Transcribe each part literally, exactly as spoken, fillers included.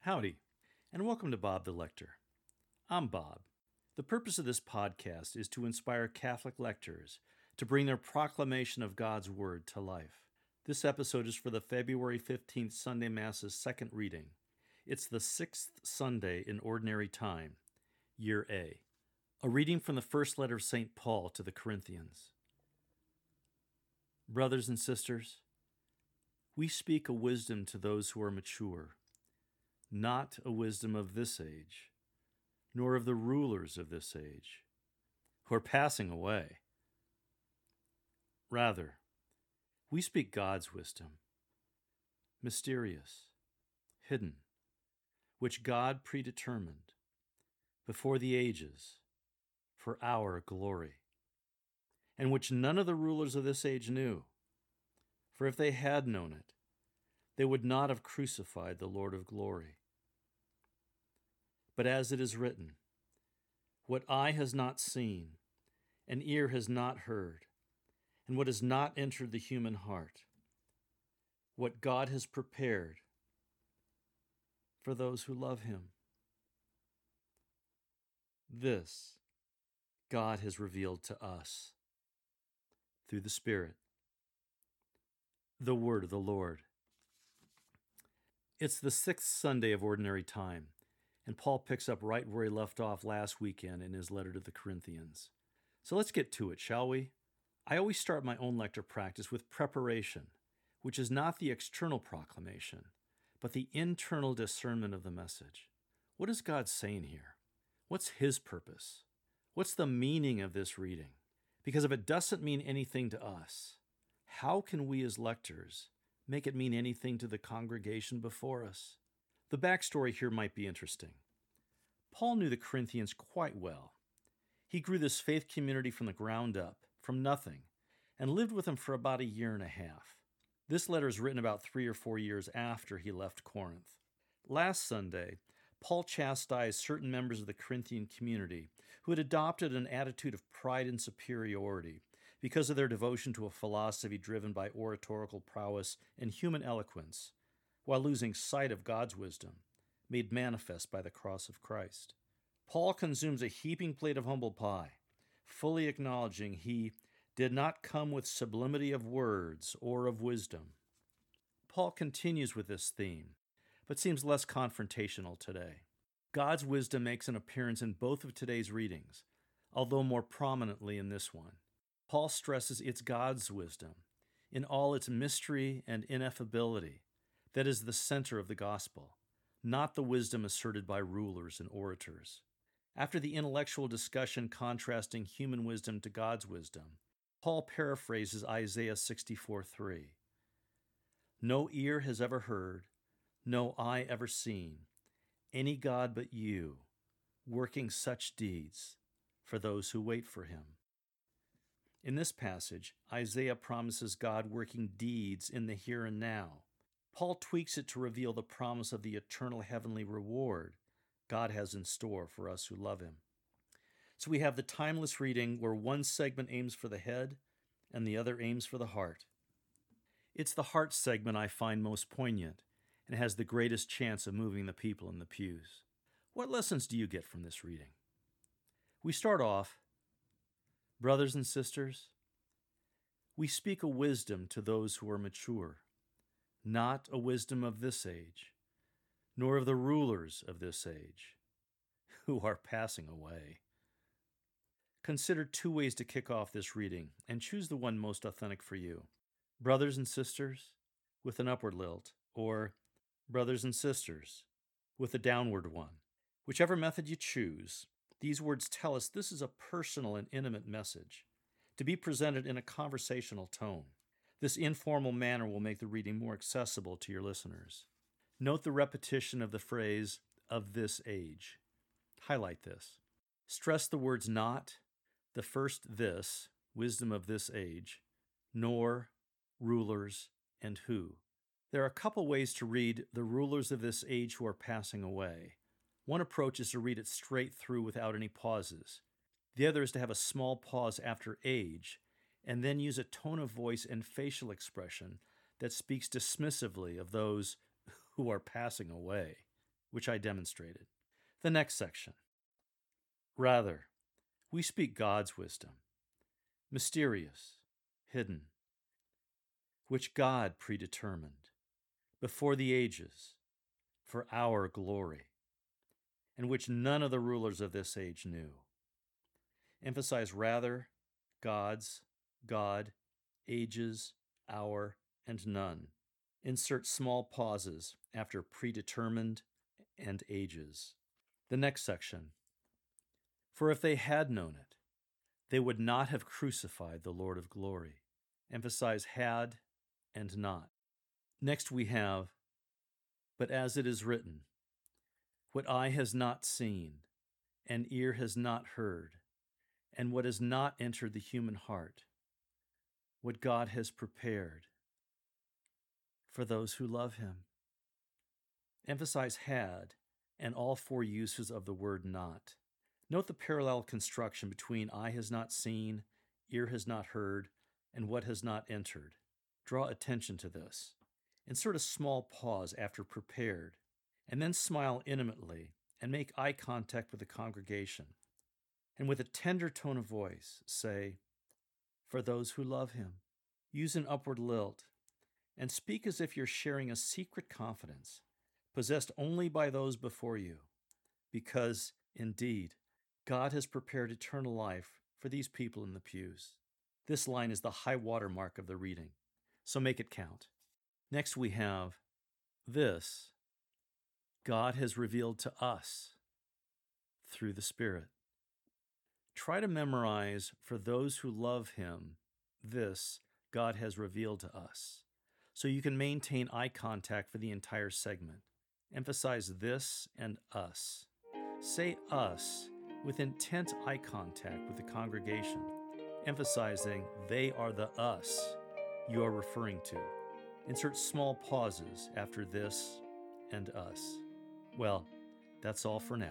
Howdy, and welcome to Bob the Lector. I'm Bob. The purpose of this podcast is to inspire Catholic lectors to bring their proclamation of God's Word to life. This episode is for the February fifteenth Sunday Mass's second reading. It's the sixth Sunday in Ordinary Time, Year A. A reading from the first letter of Saint Paul to the Corinthians. Brothers and sisters, we speak a wisdom to those who are mature, not a wisdom of this age, nor of the rulers of this age, who are passing away. Rather, we speak God's wisdom, mysterious, hidden, which God predetermined before the ages for our glory, and which none of the rulers of this age knew. For if they had known it, they would not have crucified the Lord of glory. But as it is written, what eye has not seen, and ear has not heard, and what has not entered the human heart, what God has prepared for those who love him. This God has revealed to us through the Spirit. The word of the Lord. It's the sixth Sunday of Ordinary Time, and Paul picks up right where he left off last weekend in his letter to the Corinthians. So let's get to it, shall we? I always start my own lecture practice with preparation, which is not the external proclamation, but the internal discernment of the message. What is God saying here? What's his purpose? What's the meaning of this reading? Because if it doesn't mean anything to us, how can we as lectors make it mean anything to the congregation before us? The backstory here might be interesting. Paul knew the Corinthians quite well. He grew this faith community from the ground up, from nothing, and lived with them for about a year and a half. This letter is written about three or four years after he left Corinth. Last Sunday, Paul chastised certain members of the Corinthian community who had adopted an attitude of pride and superiority because of their devotion to a philosophy driven by oratorical prowess and human eloquence, while losing sight of God's wisdom, made manifest by the cross of Christ. Paul consumes a heaping plate of humble pie, fully acknowledging he did not come with sublimity of words or of wisdom. Paul continues with this theme, but seems less confrontational today. God's wisdom makes an appearance in both of today's readings, although more prominently in this one. Paul stresses it's God's wisdom, in all its mystery and ineffability, that is the center of the gospel, not the wisdom asserted by rulers and orators. After the intellectual discussion contrasting human wisdom to God's wisdom, Paul paraphrases Isaiah sixty-four three. No ear has ever heard, no eye ever seen, any God but you, working such deeds for those who wait for him. In this passage, Isaiah promises God working deeds in the here and now. Paul tweaks it to reveal the promise of the eternal heavenly reward God has in store for us who love him. So we have the timeless reading where one segment aims for the head and the other aims for the heart. It's the heart segment I find most poignant and has the greatest chance of moving the people in the pews. What lessons do you get from this reading? We start off, brothers and sisters, we speak a wisdom to those who are mature, not a wisdom of this age, nor of the rulers of this age, who are passing away. Consider two ways to kick off this reading, and choose the one most authentic for you. Brothers and sisters, with an upward lilt, or brothers and sisters, with a downward one. Whichever method you choose, these words tell us this is a personal and intimate message, to be presented in a conversational tone. This informal manner will make the reading more accessible to your listeners. Note the repetition of the phrase, of this age. Highlight this. Stress the words not, the first this, wisdom of this age, nor, rulers, and who. There are a couple ways to read the rulers of this age who are passing away. One approach is to read it straight through without any pauses. The other is to have a small pause after age, and then use a tone of voice and facial expression that speaks dismissively of those who are passing away. which I demonstrated. The next section. Rather, we speak God's wisdom, mysterious, hidden, which God predetermined before the ages for our glory, and which none of the rulers of this age knew. Emphasize rather, God's, God, ages, our, and none. Insert small pauses after predetermined and ages. The next section. For if they had known it, they would not have crucified the Lord of glory. Emphasize had and not. Next we have, but as it is written, what eye has not seen, and ear has not heard, and what has not entered the human heart, what God has prepared for those who love him. Emphasize had and all four uses of the word not. Note the parallel construction between eye has not seen, ear has not heard, and what has not entered. Draw attention to this. Insert a small pause after prepared, and then smile intimately and make eye contact with the congregation. And with a tender tone of voice, say, for those who love him. Use an upward lilt and speak as if you're sharing a secret confidence, possessed only by those before you, because, indeed, God has prepared eternal life for these people in the pews. This line is the high water mark of the reading, so make it count. Next we have, this God has revealed to us through the Spirit. Try to memorize, for those who love him, this God has revealed to us, so you can maintain eye contact for the entire segment. Emphasize this and us. Say us with intent eye contact with the congregation, emphasizing they are the us you are referring to. Insert small pauses after this and us. Well, that's all for now.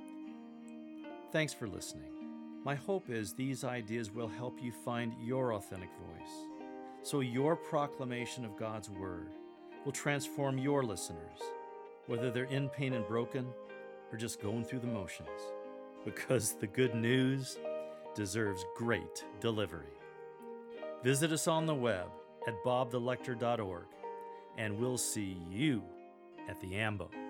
Thanks for listening. My hope is these ideas will help you find your authentic voice, so your proclamation of God's Word will transform your listeners, whether they're in pain and broken or just going through the motions, because the good news deserves great delivery. Visit us on the web at bob the lector dot org, and we'll see you at the AMBO.